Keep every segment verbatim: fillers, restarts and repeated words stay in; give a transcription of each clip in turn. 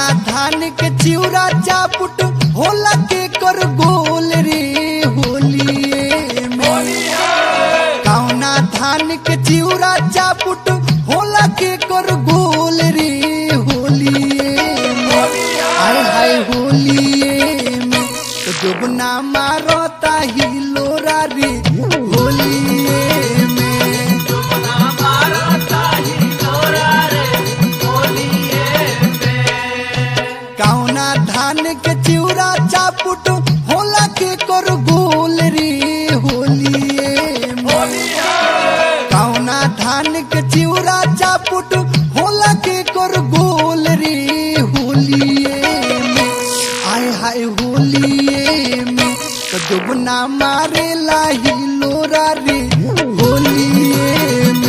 कौना धान के चिउरा चापुट होला के कर गोल रे होलिए में। कौना धान के चिउरा चापुट होला के कर गोल रे होलिए में। हाय हाय होलिए में तो जोबना मारता हिलोरा रे होलिए में। कौना धान के चिउरा चापुट होला के कर गोल रे होलिए में। कौना धान के चिउरा चापुट होला के कर गोल रे होलिए में। आय हाय होलिए में तो दुबना मारेला हिलोरा रे होलिए में।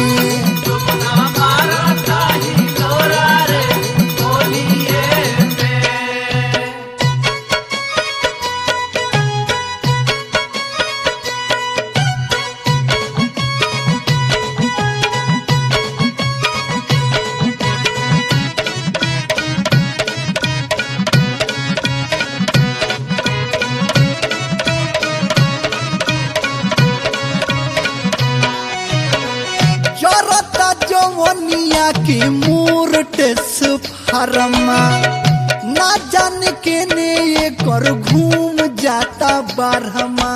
चरता जवनिया के मोरटेस फारमा ना जान के ने ये कर घूम जाता बारहमा।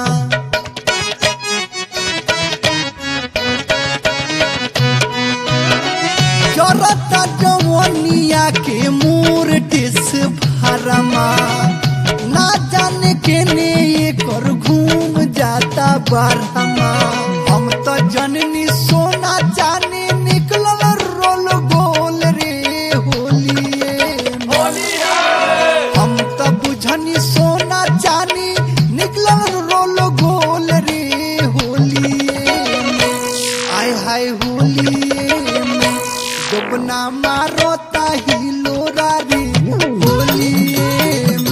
चरता जवनिया के मोरटेस फारमा ना जान के ने ये कर घूम जाता बारहमा। हम तो जननी सोना चानी निकलल रोल गोल रे होलिए में। हम तो बुझनी सोना चानी निकलल रोल गोल रे होलिए में। आय हाय होलिए में दुबना मारोता हिलोरा रे होलिए में।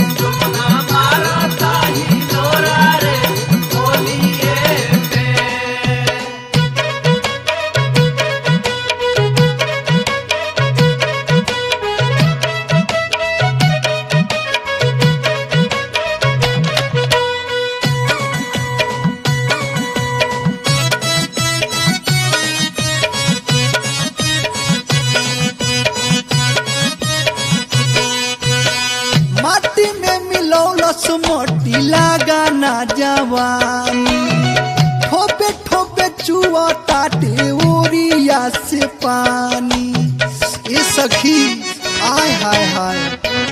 माटी में मिलौलस मोटी लागा ना जवानी ठोपे ठोपे चुआ ताटे ओरिया से पानी। ए सखी आय हाय हाय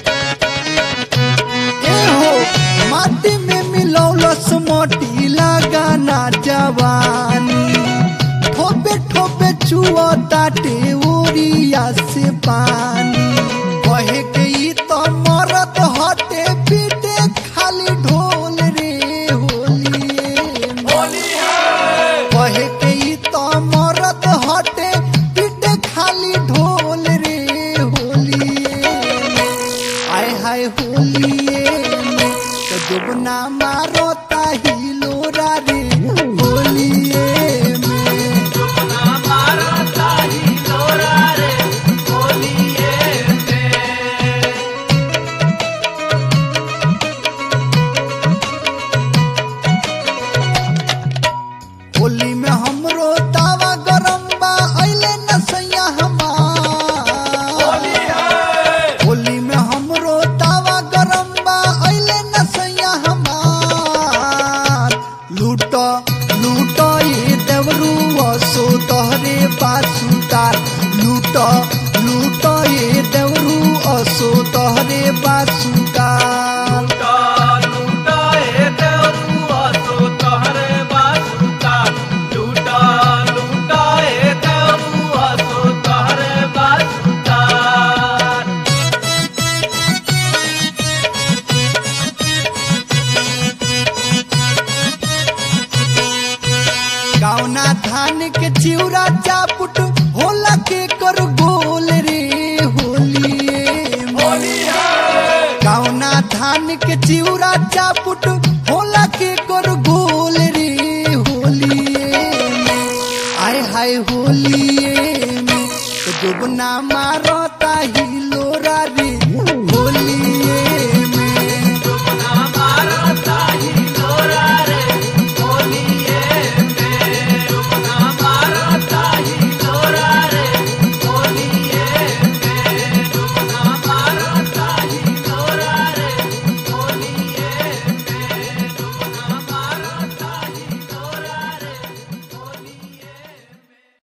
ए हो माटी में मिलौलस मोटी लागा ना जवानी ठोपे ठोपे चुआ ताटे ओरिया से पानी। कहे के ई तो मरद हटे पीटे खाली ढोल रे होलिए में। कहे के ई तो मरद हटे पीटे खाली ढोल रे होलिए में। आय हाय होलिए में तो दुबना मारोता हिलोरा रे होलिए में। होली में हमरो तावा गरम बा अइले न सैया हमार। होली में हमरो तावा गरम बा अइले न सैया हमार। लूटो लूटो ये देवरू असो तोहरे बासुदार। लूटो लूटो ये देवरू असो तोहरे बासुदार। कौना धान के चिउरा चापुट होला के कर गोल रे होलिए में। कौना धान के चिउरा चापुट होला के कर गोल रे होलिए में। आय हाय होलिए में जुबना मारता ही लोरा रे होलिए